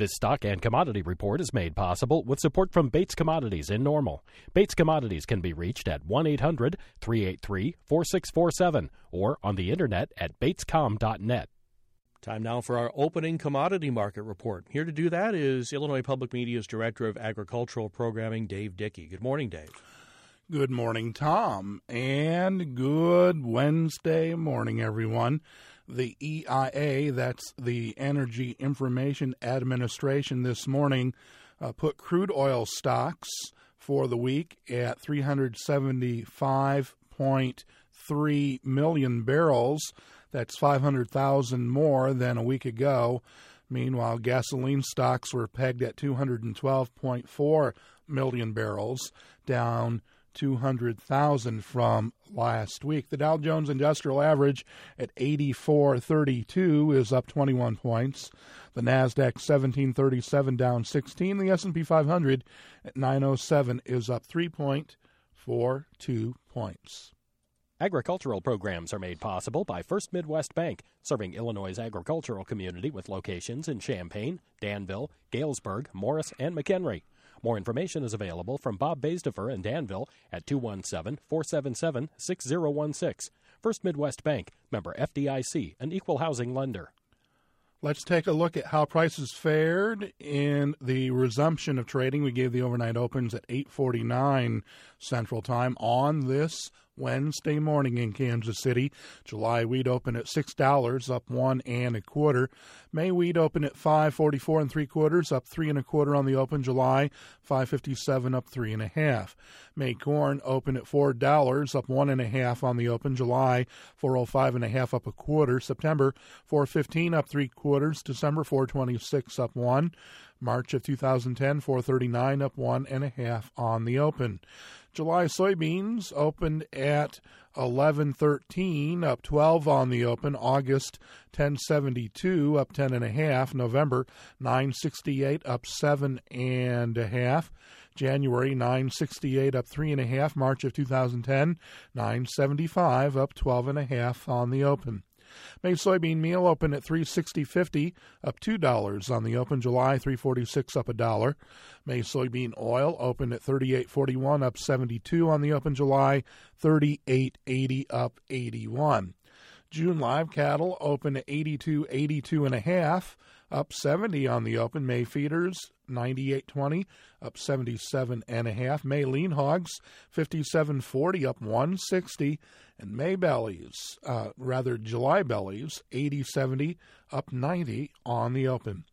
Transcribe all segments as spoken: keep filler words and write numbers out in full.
This stock and commodity report is made possible with support from Bates Commodities in Normal. Bates Commodities can be reached at one eight hundred three eight three four six four seven or on the internet at batescom dot net. Time now for our opening commodity market report. Here to do that is Illinois Public Media's Director of Agricultural Programming, Dave Dickey. Good morning, Dave. Good morning, Tom, and good Wednesday morning, everyone. The E I A, that's the Energy Information Administration, this morning uh, put crude oil stocks for the week at three hundred seventy-five point three million barrels. That's five hundred thousand more than a week ago. Meanwhile, gasoline stocks were pegged at two hundred twelve point four million barrels, down two hundred thousand from last week. The Dow Jones Industrial Average at eighty-four thirty-two is up twenty-one points. The NASDAQ seventeen thirty-seven down sixteen. The S and P five hundred at nine oh seven is up three point four two points. Agricultural programs are made possible by First Midwest Bank, serving Illinois' agricultural community with locations in Champaign, Danville, Galesburg, Morris, and McHenry. More information is available from Bob Baisdefer in Danville at two one seven, four seven seven, six zero one six. First Midwest Bank, member F D I C, an equal housing lender. Let's take a look at how prices fared in the resumption of trading. We gave the overnight opens at eight forty-nine Central Time on this Wednesday morning in Kansas City. July wheat opened at six dollars, up one and a quarter. May wheat opened at five forty-four and three quarters, up three and a quarter on the open. July five fifty-seven, up three and a half. May corn opened at four dollars, up one and a half on the open. July four oh five and a half, up a quarter. September four fifteen, up three quarters. December four twenty-six, up one. March of two thousand ten, four thirty-nine, up one and a half on the open. July soybeans opened at eleven thirteen, up twelve on the open. August ten seventy-two, up ten and a half. November nine sixty-eight, up seven and a half. January nine sixty-eight, up three and a half. March of two thousand ten, nine seventy-five, up twelve and a half on the open. May soybean meal opened at three sixty fifty, up two dollars on the open. July three forty-six, up a dollar. May soybean oil opened at thirty-eight forty-one, up seventy-two on the open. July thirty-eight eighty, up eighty-one. June live cattle opened at eighty-two eighty-two and a half, up seventy on the open. May feeders ninety-eight twenty, up seventy-seven and a half. May lean hogs fifty-seven forty, up one sixty. And May bellies, uh, rather July bellies, eighty seventy, up ninety on the open.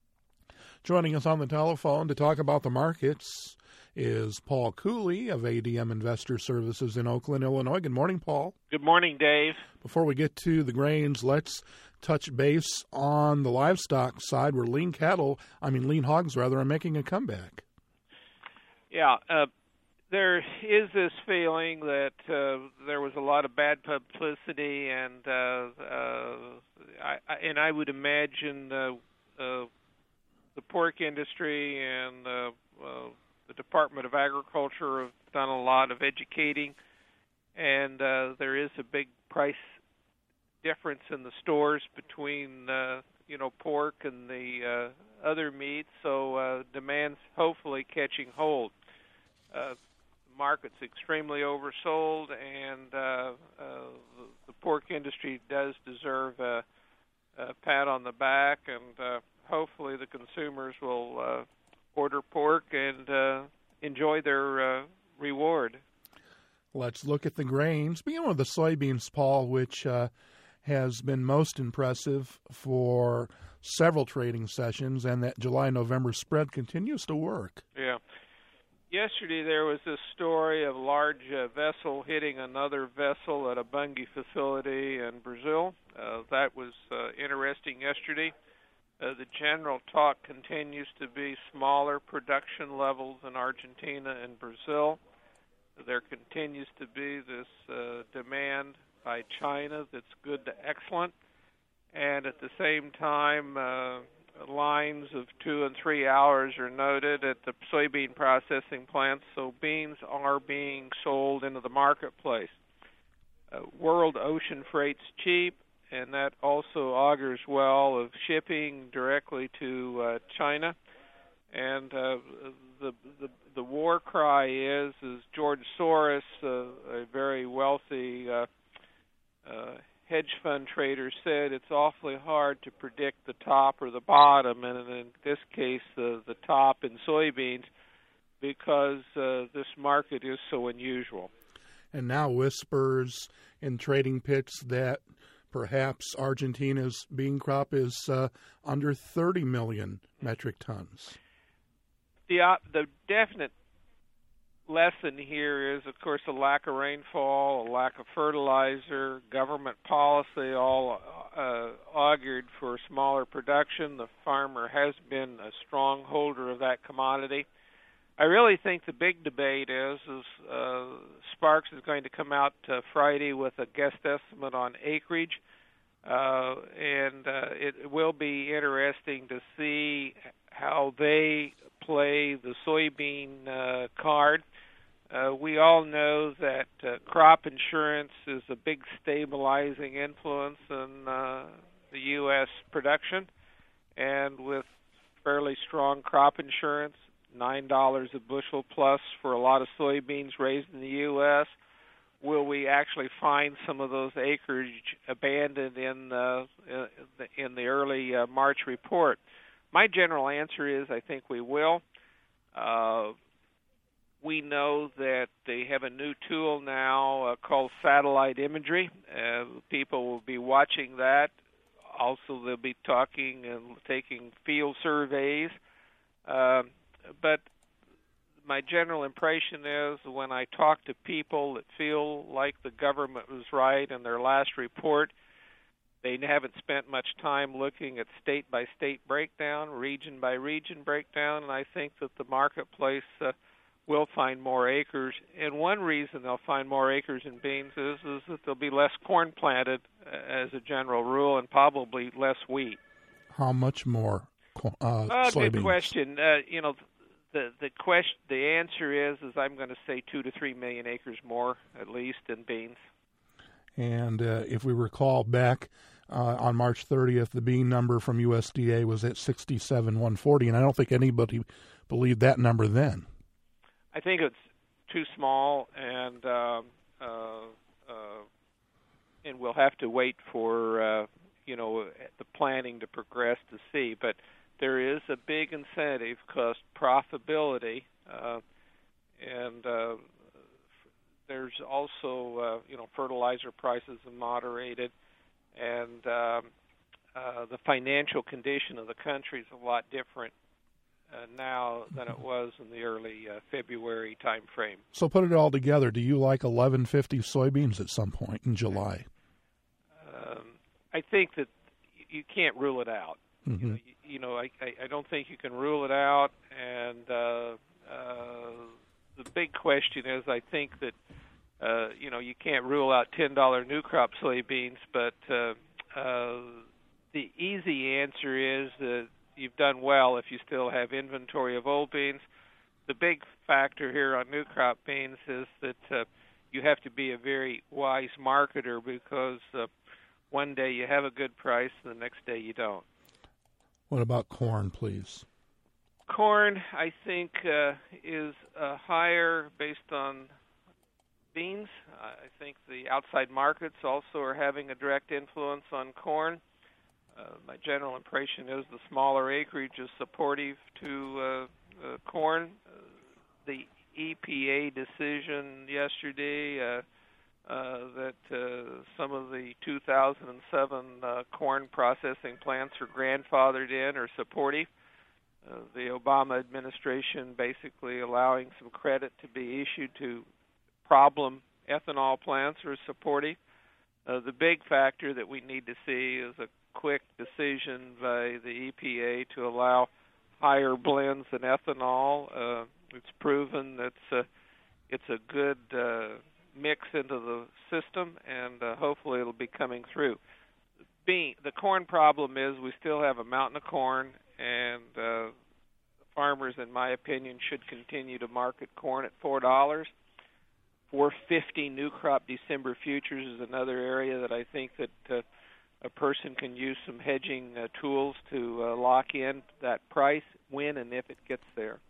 Joining us on the telephone to talk about the markets is Paul Cooley of A D M Investor Services in Oakland, Illinois. Good morning, Paul. Good morning, Dave. Before we get to the grains, let's touch base on the livestock side where lean cattle, I mean lean hogs rather, are making a comeback. Yeah, uh, there is this feeling that uh, there was a lot of bad publicity, and uh, uh, I, I, and I would imagine uh, uh, the pork industry and uh, uh, the Department of Agriculture have done a lot of educating, and uh, there is a big price difference in the stores between uh, you know pork and the uh, other meats, so uh, demand's hopefully catching hold. Uh, the market's extremely oversold, and uh, uh, the, the pork industry does deserve a, a pat on the back, and uh, hopefully the consumers will uh, order pork and uh, enjoy their uh, reward. Let's look at the grains. Beginning with the soybeans, Paul, which uh, has been most impressive for several trading sessions, and that July-November spread continues to work. Yeah. Yesterday there was this story of a large uh, vessel hitting another vessel at a Bunge facility in Brazil. Uh, that was uh, interesting yesterday. Uh, the general talk continues to be smaller production levels in Argentina and Brazil. There continues to be this uh, demand by China that's good to excellent, and at the same time, uh, lines of two and three hours are noted at the soybean processing plants, so beans are being sold into the marketplace. Uh, world ocean freight's cheap, and that also augurs well of shipping directly to uh, China. And uh, the, the the war cry is, is George Soros, uh, a very wealthy uh, uh, hedge fund trader, said it's awfully hard to predict the top or the bottom, and in this case, the the top in soybeans, because uh, this market is so unusual. And now whispers in trading pits that perhaps Argentina's bean crop is uh, under thirty million metric tons. The uh, the definite lesson here is, of course, a lack of rainfall, a lack of fertilizer, government policy, all uh, augured for smaller production. The farmer has been a strong holder of that commodity. I really think the big debate is, is uh, Sparks is going to come out uh, Friday with a guest estimate on acreage, uh, and uh, it will be interesting to see how they play the soybean uh, card. Uh, we all know that uh, crop insurance is a big stabilizing influence in uh, the U S production, and with fairly strong crop insurance, nine dollars a bushel plus for a lot of soybeans raised in the U S, will we actually find some of those acreage abandoned in the, in the early uh, March report? My general answer is I think we will. Uh, we know that they have a new tool now uh, called satellite imagery. Uh, people will be watching that. Also, they'll be talking and taking field surveys. Uh, but my general impression is when I talk to people that feel like the government was right in their last report, they haven't spent much time looking at state-by-state breakdown, region-by-region breakdown, and I think that the marketplace uh, will find more acres. And one reason they'll find more acres in beans is, is that there'll be less corn planted uh, as a general rule, and probably less wheat. How much more uh, uh, soybeans? Good question. Uh, you know, the the question, the answer is, is I'm going to say two to three million acres more, at least, in beans. And uh, if we recall back uh, on March thirtieth, the bean number from U S D A was at sixty-seven one forty, and I don't think anybody believed that number then. I think it's too small, and uh, uh, uh, and we'll have to wait for uh, you know the planning to progress to see. But there is a big incentive cost profitability, uh, and uh, there's also uh, you know fertilizer prices are moderated, and um, uh, the financial condition of the country is a lot different uh, now than it was in the early uh, February time frame. So put it all together, do you like eleven fifty soybeans at some point in July? Um, I think that you can't rule it out. Mm-hmm. You know, you, you know I, I, I don't think you can rule it out, and uh, uh, the big question is, I think that uh, you know you can't rule out ten dollar new crop soybeans, but uh, uh, the easy answer is that you've done well if you still have inventory of old beans. The big factor here on new crop beans is that uh, you have to be a very wise marketer, because uh, one day you have a good price, and the next day you don't. What about corn, please? Corn, I think, uh, is uh, higher based on beans. I think the outside markets also are having a direct influence on corn. Uh, my general impression is the smaller acreage is supportive to uh, uh, corn. Uh, the E P A decision yesterday uh, uh, that uh, some of the two thousand seven uh, corn processing plants are grandfathered in or supportive. Uh, the Obama administration basically allowing some credit to be issued to problem ethanol plants are supportive. Uh, the big factor that we need to see is a quick decision by the E P A to allow higher blends than ethanol. Uh, it's proven that it's a, it's a good uh, mix into the system, and uh, hopefully it'll be coming through. Bean, the corn problem is we still have a mountain of corn, and uh, farmers, in my opinion, should continue to market corn at four dollars. four fifty new crop December futures is another area that I think that uh, a person can use some hedging uh, tools to uh, lock in that price when and if it gets there.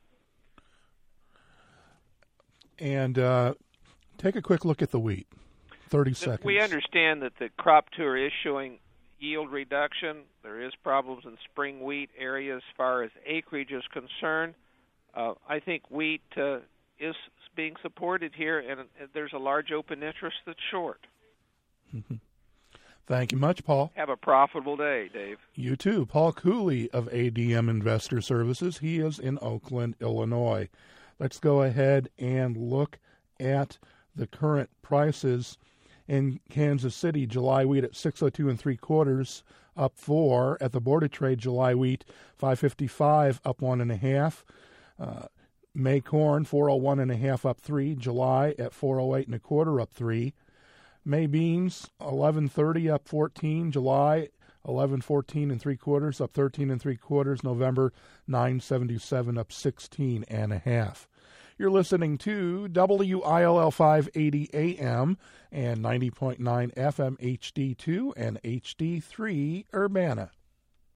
And uh, take a quick look at the wheat. thirty seconds. We understand that the crop tour is showing yield reduction. There is problems in spring wheat area as far as acreage is concerned. Uh, I think wheat uh, is being supported here, and there's a large open interest that's short. Mm-hmm. Thank you much, Paul. Have a profitable day, Dave. You too. Paul Cooley of A D M Investor Services. He is in Oakland, Illinois. Let's go ahead and look at the current prices in Kansas City. July wheat at six oh two and three quarters, up four. At the Board of Trade, July wheat five fifty-five, up one and a half. Uh, May corn four oh one and a half, up three. July at four oh eight and a quarter, up three. May beans eleven thirty, up fourteen. July eleven fourteen and three quarters, up thirteen and three quarters. November nine seventy-seven, up sixteen and a half. You're listening to W I L L five eighty A M and ninety point nine F M H D two and H D three Urbana.